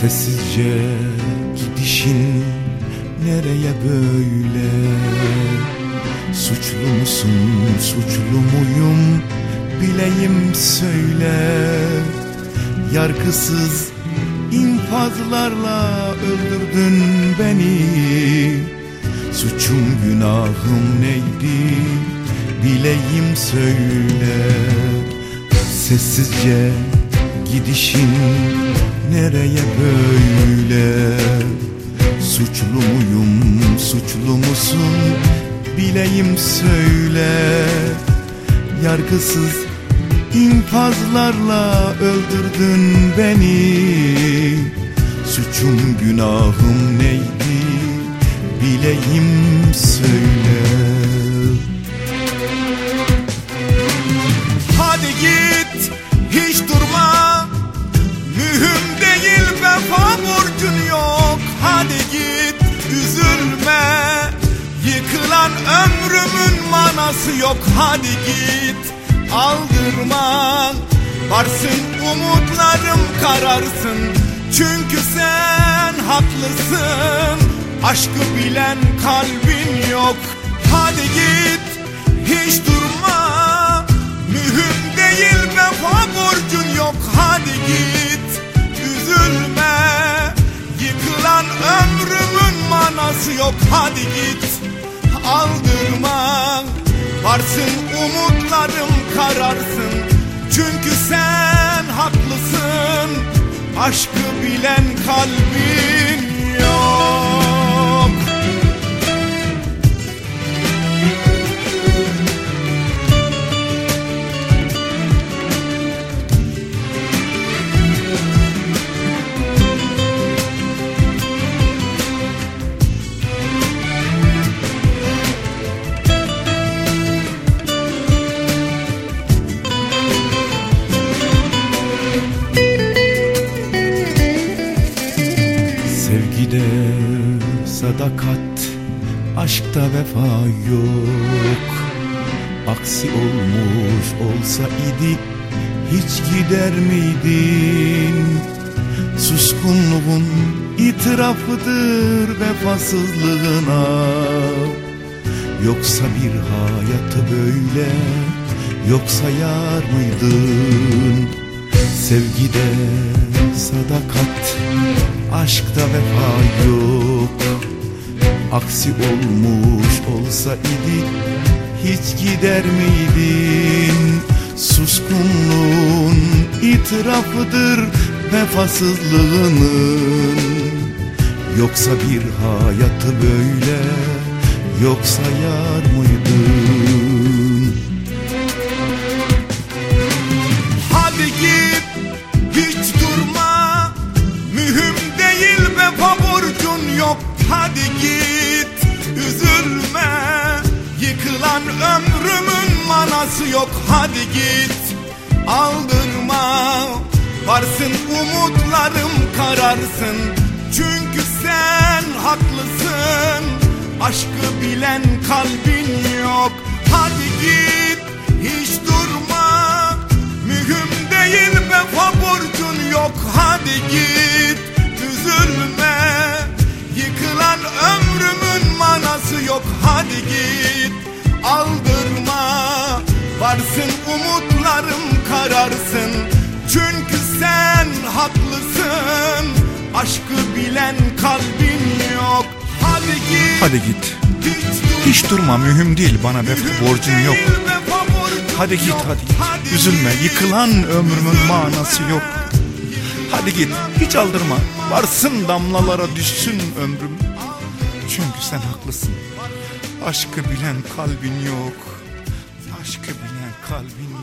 Sessizce gidişin nereye böyle? Suçlu musun, suçlu muyum? Bileyim söyle. Yargısız infazlarla öldürdün beni. Suçum günahım neydi? Bileyim söyle. Sessizce gidişin nereye böyle? Suçlu muyum, suçlu musun? Bileyim söyle. Yargısız infazlarla öldürdün beni. Suçum günahım neydi? Bileyim söyle. Hadi git, hiç durma. Mühim değil, vefa borcun yok. Hadi git, üzülme. Yıkılan ömrümün manası yok. Hadi git, aldırma. Varsın umutlarım kararsın. Çünkü sen haklısın. Aşkı bilen kalbin yok. Hadi git, hiç durma. Mühim değil, vefa borcun yok. Hadi git, üzülme. Yıkılan ömrümün manası yok. Hadi git, aldırma. Varsın umutlarım kararsın. Çünkü sen haklısın. Aşkı bilen kalbin yok. Sevgide sadakat, aşkta vefa yok. Aksi olmuş olsa idi, hiç gider miydin? Suskunluğun itirafıdır vefasızlığına. Yoksa bir hayatı böyle, yoksa yar mıydın? Sevgide sadakat, aşkta vefa yok. Aksi olmuş olsa idi, hiç gider miydin? Suskunluğun itirafıdır vefasızlığının. Yoksa bir hayatı böyle, yoksa yar mıydın? Hadi git, hiç durma. Mühim değil, vefa borcun yok. Hadi git, üzülme. Yıkılan ömrümün manası yok. Hadi git, aldırma. Varsın umutlarım kararsın. Çünkü sen haklısın. Aşkı bilen kalbin yok. Hadi git, hiç durma. Mühim değil, vefa borcun yok. Hadi git, üzülme. Yıkılan ömrümün manası yok. Hadi git, aldırma. Varsın umutlarım kararsın. Çünkü sen haklısın. Aşkı bilen kalbin yok. Hadi git, Hadi git, hiç durma, mühim değil, bana vefa borcun yok. Hadi git, hadi git, üzülme, yıkılan ömrümün manası yok. Hadi git, hiç aldırma, varsın damlalara düşsün ömrüm. Çünkü sen haklısın, aşkı bilen kalbin yok. Aşkı bilen kalbin yok.